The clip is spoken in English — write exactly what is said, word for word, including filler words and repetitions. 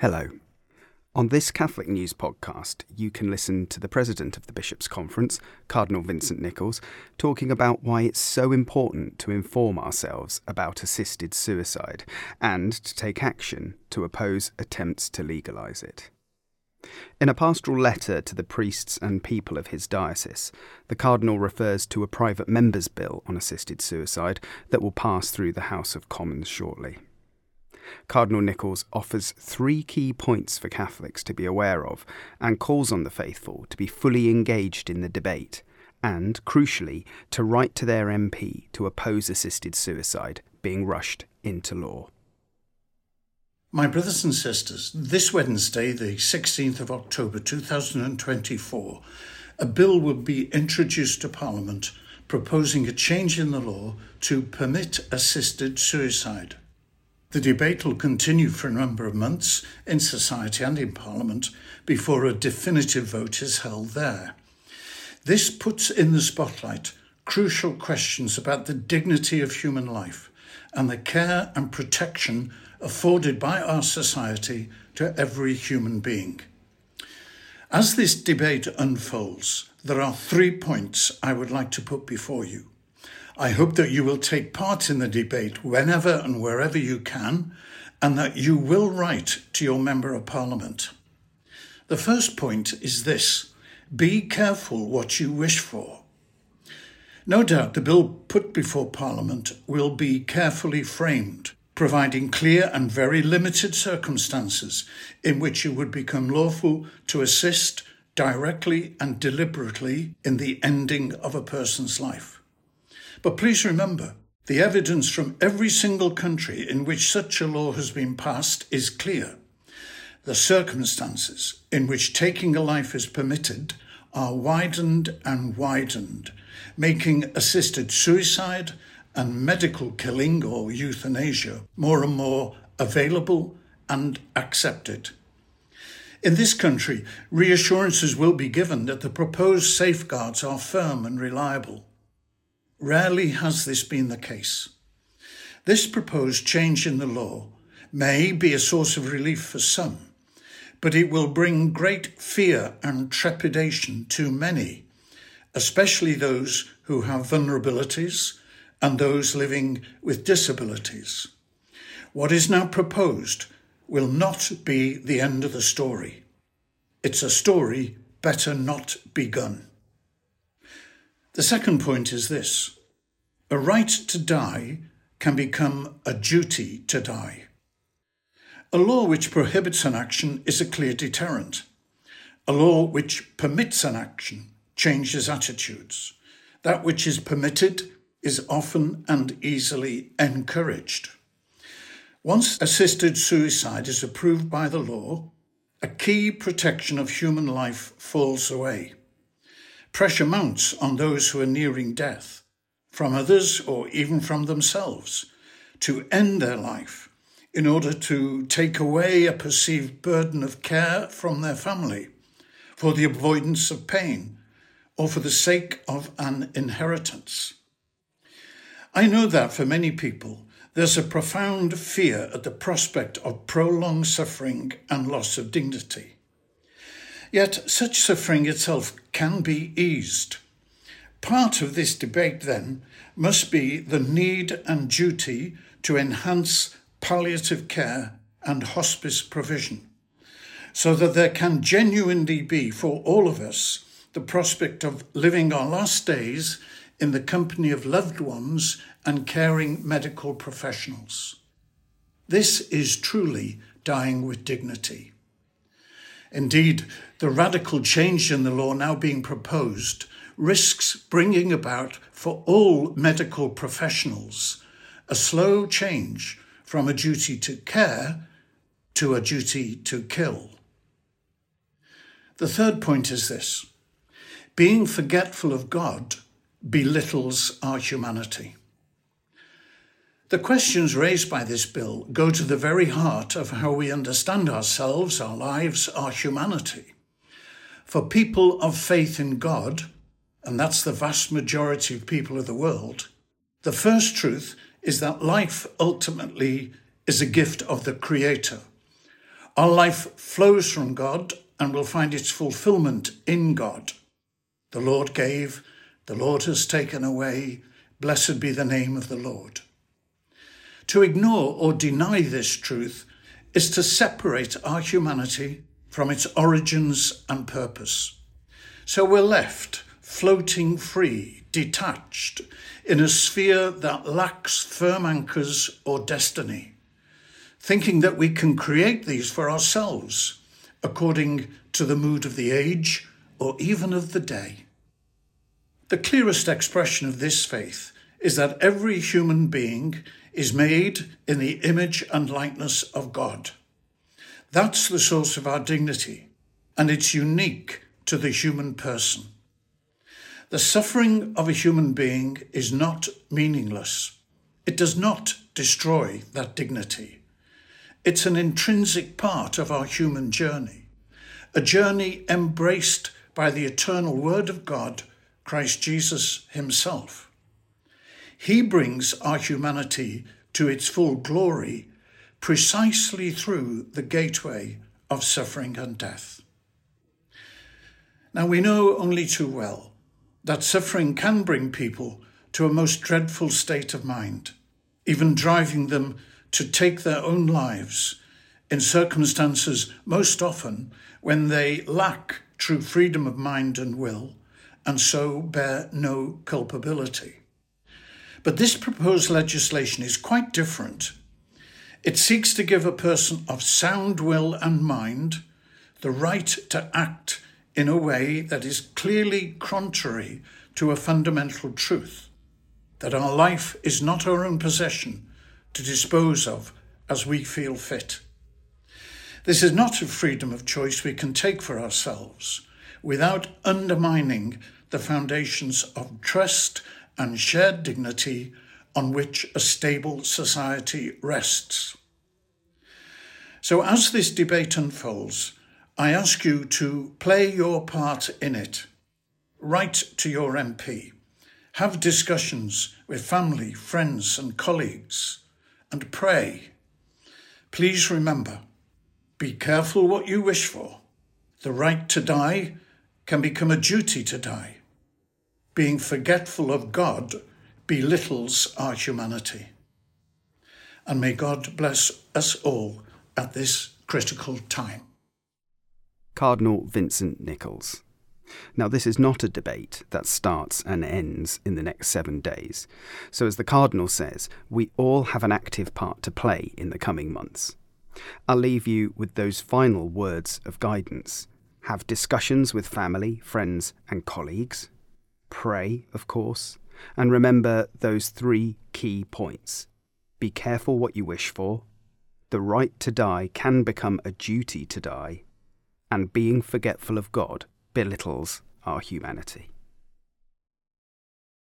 Hello. On this Catholic News podcast, you can listen to the President of the Bishops' Conference, Cardinal Vincent Nichols, talking about why it's so important to inform ourselves about assisted suicide and to take action to oppose attempts to legalise it. In a pastoral letter to the priests and people of his diocese, the Cardinal refers to a private member's bill on assisted suicide that will pass through the House of Commons shortly. Cardinal Nichols offers three key points for Catholics to be aware of and calls on the faithful to be fully engaged in the debate and, crucially, to write to their M P to oppose assisted suicide being rushed into law. My brothers and sisters, this Wednesday, the sixteenth of October two thousand twenty-four, a bill will be introduced to Parliament proposing a change in the law to permit assisted suicide. The debate will continue for a number of months in society and in Parliament before a definitive vote is held there. This puts in the spotlight crucial questions about the dignity of human life and the care and protection afforded by our society to every human being. As this debate unfolds, there are three points I would like to put before you. I hope that you will take part in the debate whenever and wherever you can, and that you will write to your Member of Parliament. The first point is this: be careful what you wish for. No doubt the bill put before Parliament will be carefully framed, providing clear and very limited circumstances in which it would become lawful to assist directly and deliberately in the ending of a person's life. But please remember, the evidence from every single country in which such a law has been passed is clear. The circumstances in which taking a life is permitted are widened and widened, making assisted suicide and medical killing or euthanasia more and more available and accepted. In this country, reassurances will be given that the proposed safeguards are firm and reliable. Rarely has this been the case. This proposed change in the law may be a source of relief for some, but it will bring great fear and trepidation to many, especially those who have vulnerabilities and those living with disabilities. What is now proposed will not be the end of the story. It's a story better not begun. The second point is this: a right to die can become a duty to die. A law which prohibits an action is a clear deterrent. A law which permits an action changes attitudes. That which is permitted is often and easily encouraged. Once assisted suicide is approved by the law, a key protection of human life falls away. Pressure mounts on those who are nearing death, from others or even from themselves, to end their life in order to take away a perceived burden of care from their family, for the avoidance of pain, or for the sake of an inheritance. I know that for many people, there's a profound fear at the prospect of prolonged suffering and loss of dignity. Yet such suffering itself can be eased. Part of this debate, then, must be the need and duty to enhance palliative care and hospice provision, so that there can genuinely be, for all of us, the prospect of living our last days in the company of loved ones and caring medical professionals. This is truly dying with dignity. Indeed, the radical change in the law now being proposed risks bringing about for all medical professionals a slow change from a duty to care to a duty to kill. The third point is this: being forgetful of God belittles our humanity. The questions raised by this bill go to the very heart of how we understand ourselves, our lives, our humanity. For people of faith in God, and that's the vast majority of people of the world, the first truth is that life ultimately is a gift of the Creator. Our life flows from God and will find its fulfillment in God. The Lord gave, the Lord has taken away. Blessed be the name of the Lord. To ignore or deny this truth is to separate our humanity from its origins and purpose. So we're left floating free, detached, in a sphere that lacks firm anchors or destiny, thinking that we can create these for ourselves according to the mood of the age or even of the day. The clearest expression of this faith is that every human being is made in the image and likeness of God. That's the source of our dignity, and it's unique to the human person. The suffering of a human being is not meaningless. It does not destroy that dignity. It's an intrinsic part of our human journey, a journey embraced by the eternal Word of God, Christ Jesus himself. He brings our humanity to its full glory precisely through the gateway of suffering and death. Now, we know only too well that suffering can bring people to a most dreadful state of mind, even driving them to take their own lives in circumstances most often when they lack true freedom of mind and will, and so bear no culpability. But this proposed legislation is quite different. It seeks to give a person of sound will and mind the right to act in a way that is clearly contrary to a fundamental truth, that our life is not our own possession to dispose of as we feel fit. This is not a freedom of choice we can take for ourselves without undermining the foundations of trust and shared dignity on which a stable society rests. So as this debate unfolds, I ask you to play your part in it. Write to your M P. Have discussions with family, friends and colleagues, and pray. Please remember, be careful what you wish for. The right to die can become a duty to die. Being forgetful of God belittles our humanity. And may God bless us all at this critical time. Cardinal Vincent Nichols. Now, this is not a debate that starts and ends in the next seven days. So as the Cardinal says, we all have an active part to play in the coming months. I'll leave you with those final words of guidance. Have discussions with family, friends and colleagues. Pray, of course, and remember those three key points. Be careful what you wish for. The right to die can become a duty to die. And being forgetful of God belittles our humanity.